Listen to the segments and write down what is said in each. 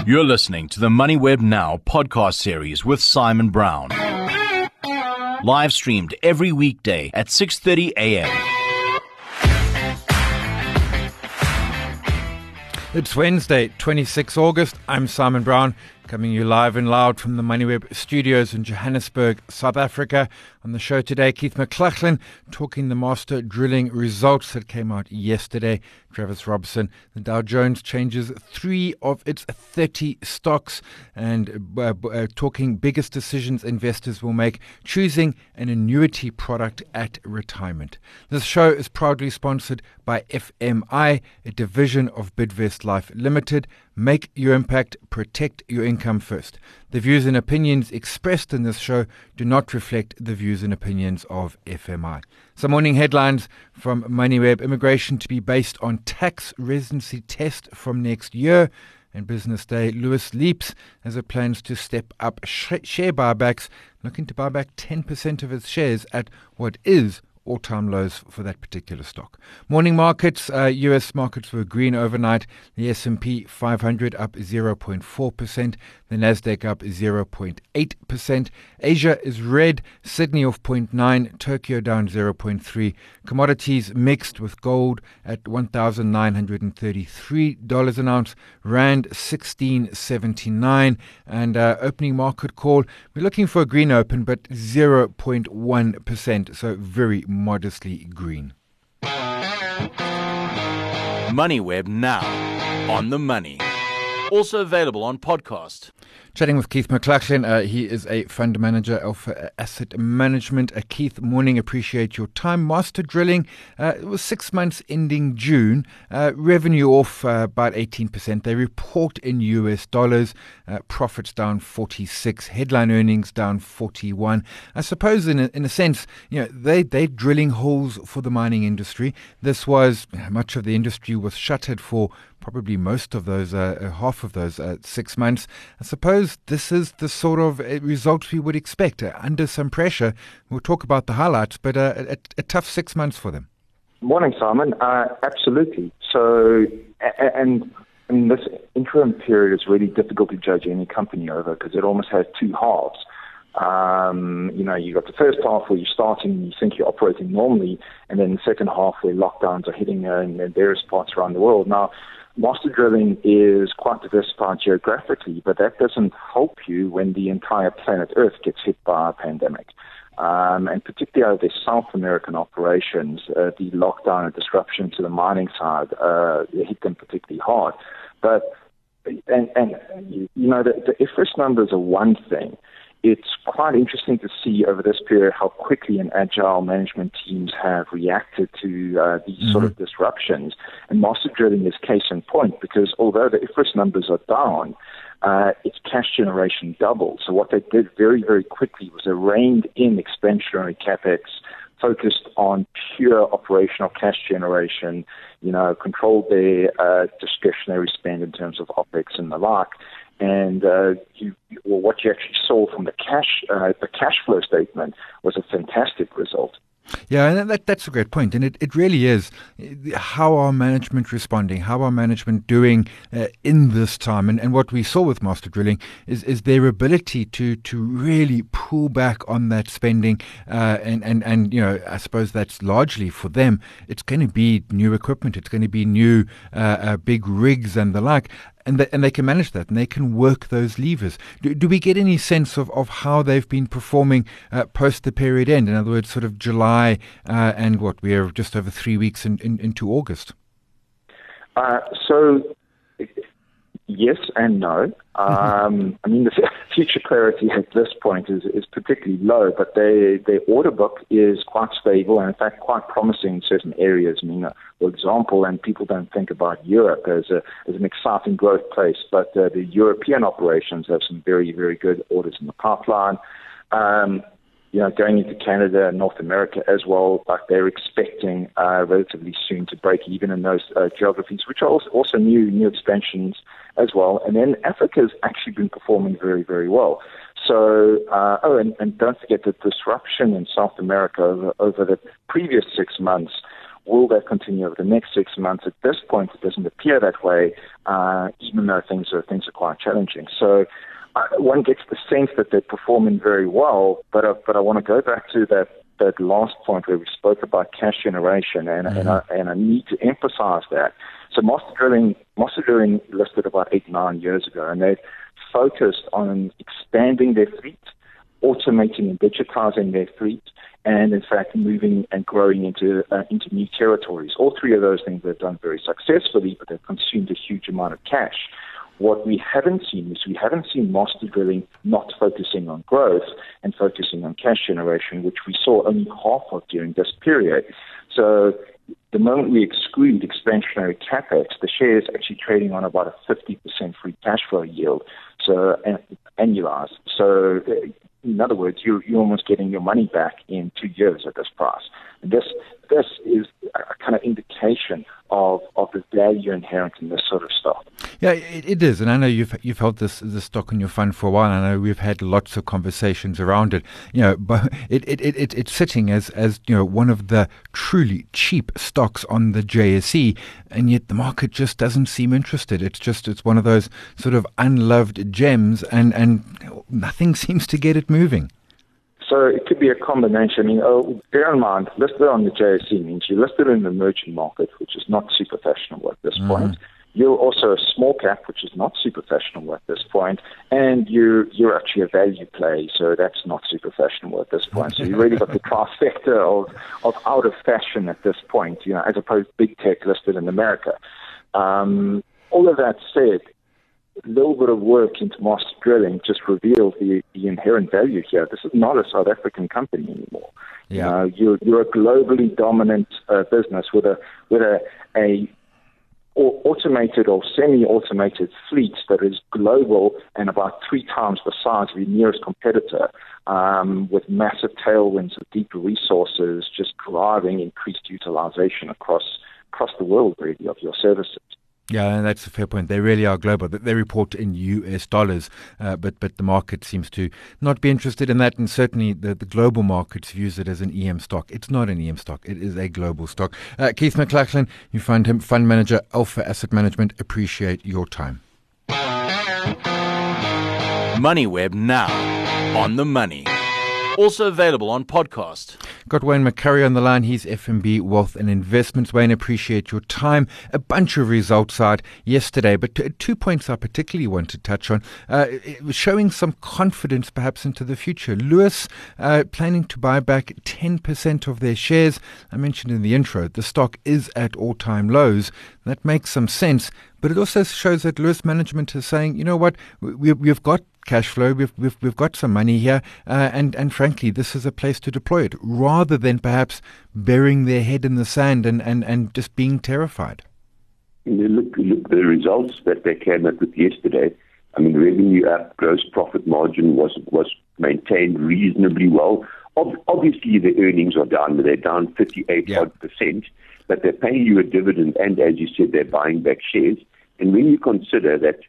You're listening to the MoneyWeb Now podcast series with Simon Brown. Live streamed every weekday at 6:30 a.m. It's Wednesday, 26 August. I'm Simon Brown, coming you live and loud from the MoneyWeb studios in Johannesburg, South Africa. On the show today, Keith McLachlan talking the master drilling results that came out yesterday. Travis Robson, the Dow Jones changes 3 of its 30 stocks, and talking biggest decisions investors will make, choosing an annuity product at retirement. This show is proudly sponsored by FMI, a division of Bidvest Life Limited. Make your impact, protect your income first. The views and opinions expressed in this show do not reflect the views and opinions of FMI. Some morning headlines from MoneyWeb: immigration to be based on tax residency test from next year. And Business Day, Louis Leaps has a plans to step up share buybacks, looking to buy back 10% of its shares at what is all-time lows for that particular stock. Morning markets, U.S. markets were green overnight. The S&P 500 up 0.4%. The Nasdaq up 0.8%. Asia is red. Sydney off 0.9. Tokyo down 0.3. Commodities mixed, with gold at $1,933 an ounce. Rand 16.79. And opening market call, we're looking for a green open, but 0.1%. So very modestly green. MoneyWeb Now, on the money. Also available on podcast. Chatting with Keith McLachlan. He is a fund manager, Alpha Asset Management. Keith, morning. Appreciate your time. Master Drilling, it was 6 months ending June. Revenue off about 18%. They report in US dollars. Profits down 46. Headline earnings down 41. I suppose in a sense, they're drilling holes for the mining industry. This was, much of the industry was shuttered for probably most of those, half of those 6 months. I suppose this is the sort of results we would expect. Under some pressure, we'll talk about the highlights, but a tough 6 months for them. Morning, Simon. Absolutely. So, and I mean, this interim period is really difficult to judge any company over because it almost has two halves. You got the first half where you're starting and you think you're operating normally, and then the second half where lockdowns are hitting in various parts around the world. Now, Master Drilling is quite diversified geographically, but that doesn't help you when the entire planet Earth gets hit by a pandemic. And particularly over the South American operations, the lockdown and disruption to the mining side hit them particularly hard. But the IFRS numbers are one thing. It's quite interesting to see over this period how quickly and agile management teams have reacted to these sort of disruptions. And Master Drilling is case in point, because although the IFRS numbers are down, its cash generation doubled. So what they did very, very quickly was they reined in expansionary capex, focused on pure operational cash generation, controlled their discretionary spend in terms of OPEX and the like. And what you actually saw from the cash flow statement was a fantastic result. Yeah, and that's a great point. And it really is. How are management responding? How are management doing in this time? And what we saw with Master Drilling is their ability to really pull back on that spending. And I suppose that's largely for them. It's going to be new equipment. It's going to be new big rigs and the like. And they can manage that, and they can work those levers. Do we get any sense of how they've been performing post the period end? In other words, sort of July and we are just over 3 weeks into August. So yes and no. The future clarity at this point is particularly low, but their order book is quite stable and, in fact, quite promising in certain areas. For example, and people don't think about Europe as an exciting growth place, but the European operations have some very, very good orders in the pipeline. Going into Canada and North America as well, like they're expecting relatively soon to break even in those geographies, which are also new expansions as well. And then Africa has actually been performing very, very well. So, and don't forget the disruption in South America over the previous 6 months Will that continue over the next 6 months? At this point, it doesn't appear that way, even though things are quite challenging. So one gets the sense that they're performing very well, but I want to go back to that last point where we spoke about cash generation, and I need to emphasize that. So Master Drilling listed about 8-9 years ago, and they've focused on expanding their fleet, automating and digitizing their fleet, and in fact moving and growing into new territories. All three of those things they've done very successfully, but they've consumed a huge amount of cash. What we haven't seen Master Drilling not focusing on growth and focusing on cash generation, which we saw only half of during this period. So the moment we exclude expansionary capex, the share is actually trading on about a 50% free cash flow yield, so annualized. So in other words, you're almost getting your money back in 2 years at this price. And this is a kind of indication of the value inherent in this sort of stock. Yeah, it is, and I know you've held this stock in your fund for a while. I know we've had lots of conversations around it. But it's sitting as one of the truly cheap stocks on the JSE, and yet the market just doesn't seem interested. It's one of those sort of unloved gems, and nothing seems to get it moving. So it could be a combination. Bear in mind, listed on the JSE means you're listed in the emerging market, which is not super fashionable at this point. You're also a small cap, which is not super fashionable at this point, and you're actually a value play, so that's not super fashionable at this point. So you really got the trifecta of out of fashion at this point, as opposed to big tech listed in America. All of that said, a little bit of work into Master Drilling just reveals the inherent value here. This is not a South African company anymore. Yeah. You're a globally dominant business with a automated or semi-automated fleet that is global and about 3 times the size of your nearest competitor, with massive tailwinds of deeper resources just driving increased utilization across the world, really, of your services. Yeah, and that's a fair point. They really are global. They report in US dollars, but the market seems to not be interested in that, and certainly the global markets views it as an EM stock. It's not an EM stock. It is a global stock. Keith McLachlan, you find him fund manager, Alpha Asset Management. Appreciate your time. MoneyWeb now on the money. Also available on podcast. Got Wayne McCurry on the line. He's FNB Wealth and Investments. Wayne, appreciate your time. A bunch of results out yesterday, but 2 points I particularly want to touch on. It was showing some confidence perhaps into the future. Lewis planning to buy back 10% of their shares. I mentioned in the intro, the stock is at all-time lows. That makes some sense, but it also shows that Lewis management is saying, you know what, we've got cash flow, we've got some money here, and frankly, this is a place to deploy it, rather than perhaps burying their head in the sand and just being terrified. Look, the results that they came up with yesterday, revenue up, gross profit margin was maintained reasonably well. Obviously, the earnings are down, they're down 58%, but they're paying you a dividend, and as you said, they're buying back shares. And when you consider that,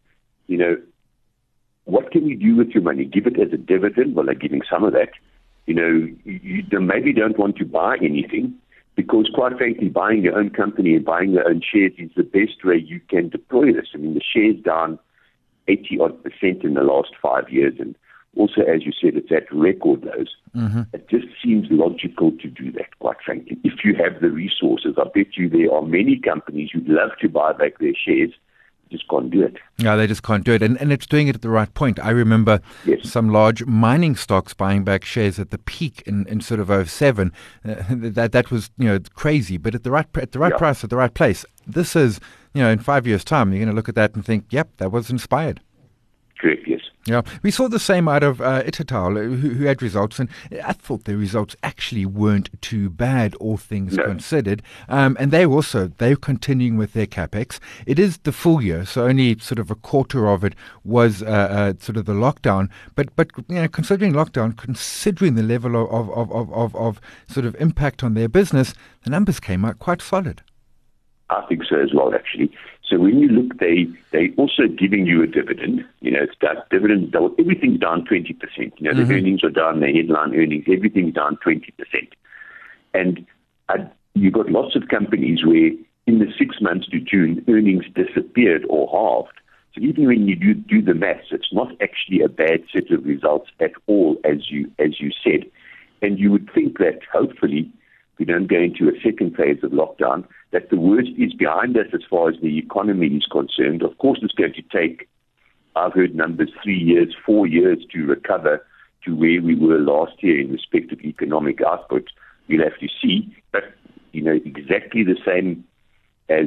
what can you do with your money? Give it as a dividend? Well, they're giving some of that. You maybe don't want to buy anything, because quite frankly, buying your own company and buying your own shares is the best way you can deploy this. The share's down 80% in the last 5 years, and also, as you said, it's at record lows. Mm-hmm. It just seems logical to do that, quite frankly. If you have the resources, I bet you there are many companies who'd love to buy back their shares, just can't do it. No, they just can't do it. And it's doing it at the right point. I remember some large mining stocks buying back shares at the peak in sort of 2007. That was, crazy, but at the right price, at the right place. This is, in 5 years' time, you're going to look at that and think, yep, that was inspired. Correct, yes. Yeah, we saw the same out of Itotal, who had results, and I thought their results actually weren't too bad, all things considered. And they're continuing with their capex. It is the full year, so only sort of a quarter of it was sort of the lockdown. But considering lockdown, considering the level of sort of impact on their business, the numbers came out quite solid. I think so as well, actually. So when you look, they also giving you a dividend. It's that dividend, everything's down 20%. The earnings are down, the headline earnings, everything's down 20%. And you've got lots of companies where in the 6 months to June, earnings disappeared or halved. So even when you do the maths, it's not actually a bad set of results at all, as you said. And you would think that hopefully we don't go into a second phase of lockdown, that the worst is behind us as far as the economy is concerned. Of course, it's going to take, I've heard numbers, 3 years, 4 years to recover to where we were last year in respect of economic output. We'll have to see, but exactly the same as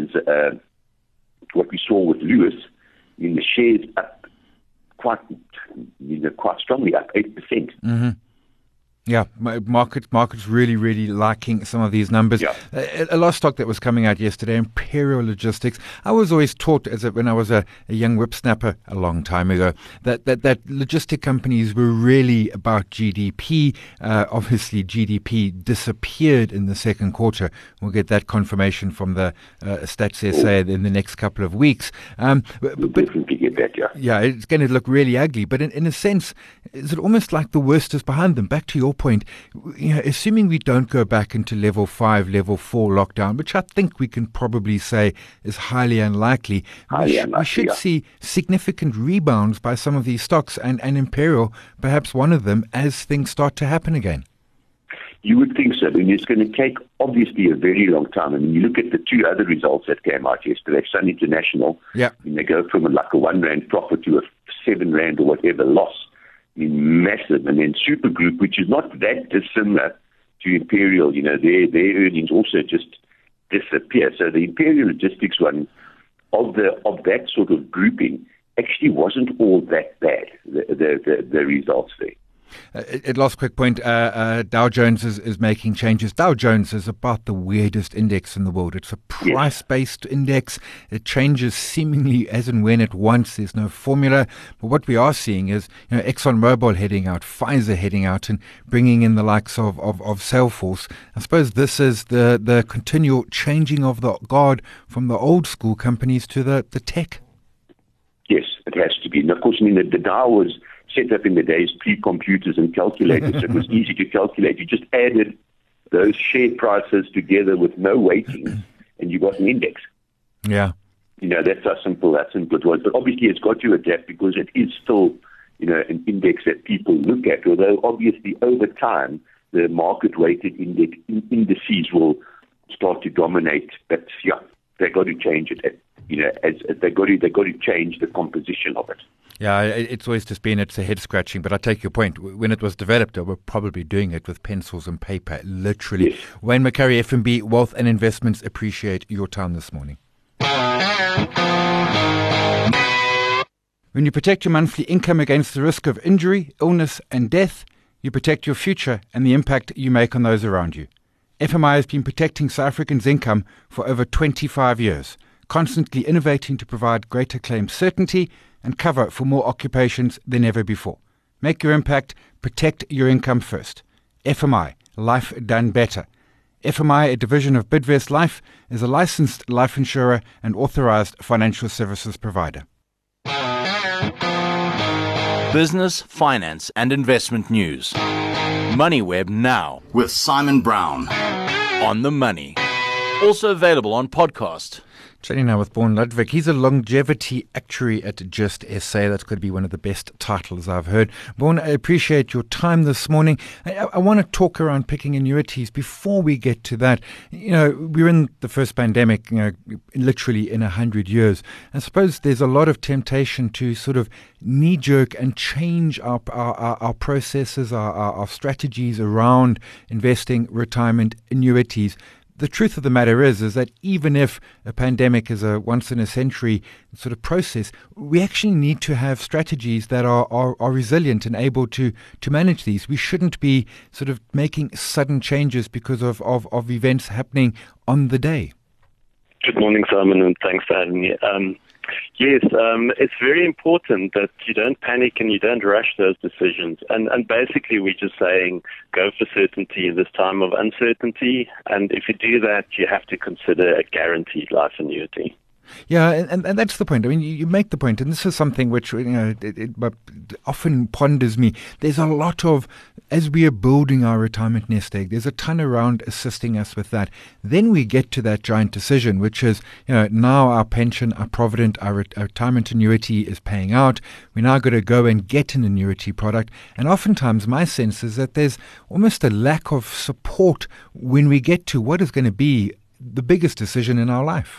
what we saw with Lewis. The shares up quite strongly, up 8%. Mm-hmm. Yeah, markets really, really liking some of these numbers. Yeah. A last stock that was coming out yesterday, Imperial Logistics. I was always taught, when I was a young whipsnapper a long time ago, that logistic companies were really about GDP. Obviously, GDP disappeared in the second quarter. We'll get that confirmation from the Stats SA in the next couple of weeks. We'll definitely get that, yeah. Yeah, it's going to look really ugly. But in a sense, is it almost like the worst is behind them? Back to your point, assuming we don't go back into level 5, level 4 lockdown, which I think we can probably say is highly unlikely, we should see significant rebounds by some of these stocks and Imperial, perhaps one of them, as things start to happen again. You would think so. It's going to take, obviously, a very long time. You look at the two other results that came out yesterday, Sun International, they go from like a R1 profit to a R7 or whatever loss. Massive. And then Super Group, which is not that dissimilar to Imperial, their earnings also just disappear. So the Imperial Logistics one of that sort of grouping actually wasn't all that bad, the results there. Last quick point, Dow Jones is making changes. Dow Jones is about the weirdest index in the world. It's a price-based index. It changes seemingly as and when it wants. There's no formula. But what we are seeing is ExxonMobil heading out, Pfizer heading out, and bringing in the likes of Salesforce. I suppose this is the continual changing of the guard from the old school companies to the tech. Yes, it has to be. And of course, the Dow was set up in the days pre-computers and calculators, so it was easy to calculate. You just added those share prices together with no weighting, and you got an index. Yeah. That's how simple it was. But obviously it's got to adapt because it is still, an index that people look at, although obviously over time the market-weighted indices will start to dominate. But yeah, they've got to change it. They've got to change the composition of it. Yeah, it's always just been, it's a head scratching, but I take your point. When it was developed, they were probably doing it with pencils and paper, literally. Yes. Wayne McCurry, FNB Wealth and Investments, appreciate your time this morning. When you protect your monthly income against the risk of injury, illness and death, you protect your future and the impact you make on those around you. FMI has been protecting South Africans' income for over 25 years, constantly innovating to provide greater claim certainty and cover for more occupations than ever before. Make your impact, protect your income first. FMI, life done better. FMI, a division of Bidvest Life, is a licensed life insurer and authorized financial services provider. Business, finance and investment news. MoneyWeb Now with Simon Brown. On the money. Also available on podcast. Chatting now with Born Ludwig. He's a longevity actuary at Just SA. That's going to be one of the best titles I've heard. Born, I appreciate your time this morning. I want to talk around picking annuities. Before we get to that, we're in the first pandemic, literally in 100 years. I suppose there's a lot of temptation to sort of knee-jerk and change our processes, our strategies around investing, retirement, annuities. The truth of the matter is that even if a pandemic is a once-in-a-century sort of process, we actually need to have strategies that are resilient and able to manage these. We shouldn't be sort of making sudden changes because of events happening on the day. Good morning, Simon, and thanks for having me. Yes, it's very important that you don't panic and you don't rush those decisions. And basically, we're just saying go for certainty in this time of uncertainty. And if you do that, you have to consider a guaranteed life annuity. Yeah, and that's the point. I mean, you make the point, and this is something which it often ponders me. There's a lot of, as we are building our retirement nest egg, there's a ton around assisting us with that. Then we get to that giant decision, which is, now our pension, our provident, our retirement annuity is paying out. We're now going to go and get an annuity product. And oftentimes my sense is that there's almost a lack of support when we get to what is going to be the biggest decision in our life.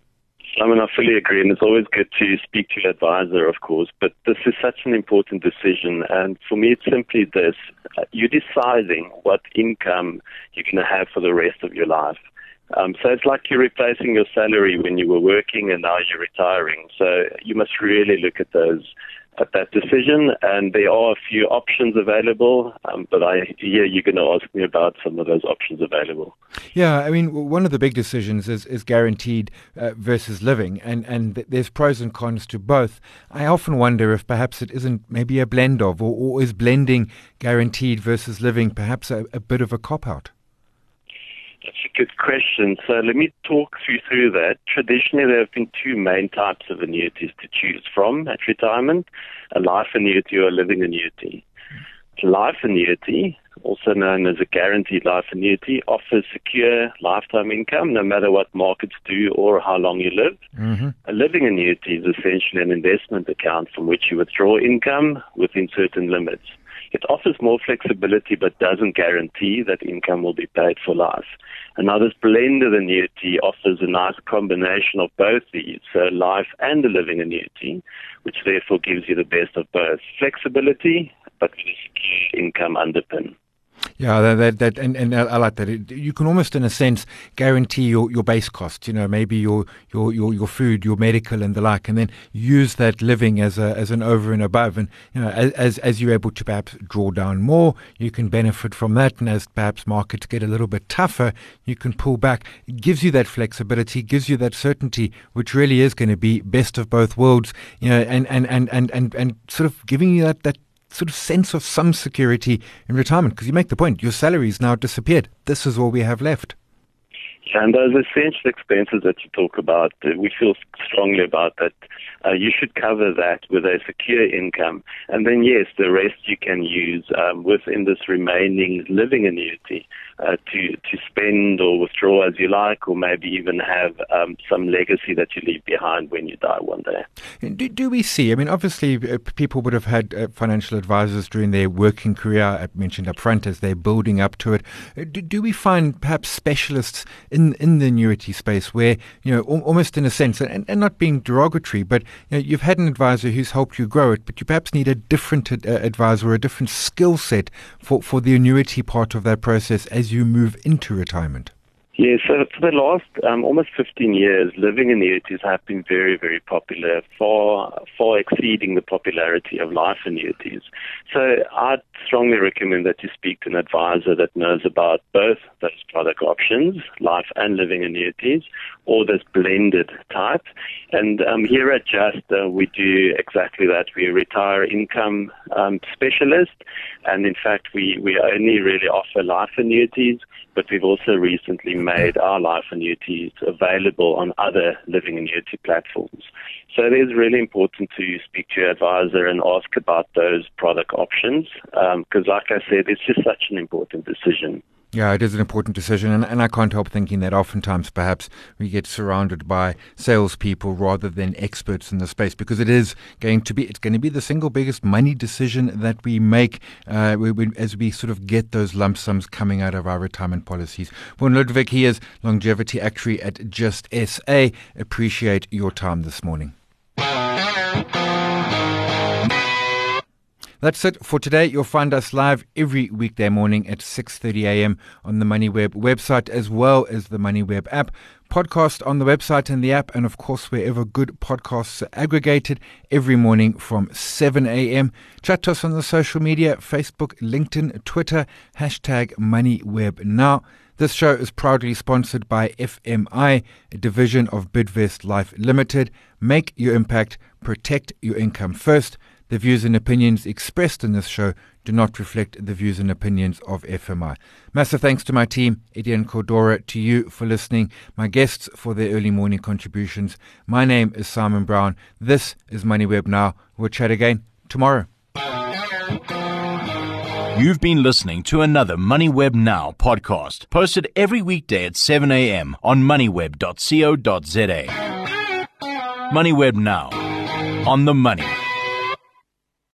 I fully agree, and it's always good to speak to your advisor, of course, but this is such an important decision, and for me it's simply this. You're deciding what income you're going to have for the rest of your life. So it's like you're replacing your salary when you were working and now you're retiring. So you must really look at that decision, and there are a few options available, but I hear you're going to ask me about some of those options available. Yeah, I mean, one of the big decisions is guaranteed versus living, and there's pros and cons to both. I often wonder if perhaps it isn't maybe a blend of, or is blending guaranteed versus living perhaps a bit of a cop-out? That's a good question. So let me talk through that. Traditionally, there have been two main types of annuities to choose from at retirement, a life annuity or a living annuity. A life annuity, also known as a guaranteed life annuity, offers secure lifetime income no matter what markets do or how long you live. Mm-hmm. A living annuity is essentially an investment account from which you withdraw income within certain limits. It offers more flexibility but doesn't guarantee that income will be paid for life. And now this blended annuity offers a nice combination of both these, so life and a living annuity, which therefore gives you the best of both flexibility but with a secure income underpin. Yeah, and I like that. You can almost, in a sense, guarantee your base costs. Maybe your food, your medical, and the like, and then use that living as an over and above. And as you're able to perhaps draw down more, you can benefit from that. And as perhaps markets get a little bit tougher, you can pull back. It gives you that flexibility, gives you that certainty, which really is going to be best of both worlds. And sort of giving you that sort of sense of some security in retirement, because you make the point, your salary's now disappeared. This is all we have left. Yeah, and those essential expenses that you talk about, we feel strongly about that. You should cover that with a secure income. And then, yes, the rest you can use within this remaining living annuity to spend or withdraw as you like, or maybe even have some legacy that you leave behind when you die one day. Do we see, I mean, obviously people would have had financial advisors during their working career, I mentioned up front, as they're building up to it. Do we find perhaps specialists in the annuity space where, almost in a sense, and not being derogatory, but you've had an advisor who's helped you grow it, but you perhaps need a different advisor or a different skill set for the annuity part of that process as you move into retirement? Yeah, so for the last almost 15 years, living annuities have been very, very popular, far exceeding the popularity of life annuities. So I'd strongly recommend that you speak to an advisor that knows about both those product options, life and living annuities, or this blended type. And here at Just, we do exactly that. We're a retire income specialist, and in fact, we only really offer life annuities, but we've also recently made our life annuities available on other living annuity platforms. So it is really important to speak to your advisor and ask about those product options, because like I said, it's just such an important decision. Yeah, it is an important decision, and I can't help thinking that oftentimes perhaps we get surrounded by salespeople rather than experts in the space, because it's going to be the single biggest money decision that we make as we sort of get those lump sums coming out of our retirement policies. Vaughan Ludwig, he is longevity actuary at Just SA. Appreciate your time this morning. That's it for today. You'll find us live every weekday morning at 6:30 a.m. on the MoneyWeb website, as well as the MoneyWeb app. Podcast on the website and the app, and of course wherever good podcasts are aggregated, every morning from 7 a.m. Chat to us on the social media, Facebook, LinkedIn, Twitter, #MoneyWebNow. This show is proudly sponsored by FMI, a division of Bidvest Life Limited. Make your impact, protect your income first. The views and opinions expressed in this show do not reflect the views and opinions of FMI. Massive thanks to my team, Eddie and Cordora, to you for listening, my guests for their early morning contributions. My name is Simon Brown. This is MoneyWeb Now. We'll chat again tomorrow. You've been listening to another MoneyWeb Now podcast, posted every weekday at 7 a.m. on moneyweb.co.za. MoneyWeb Now, on the money.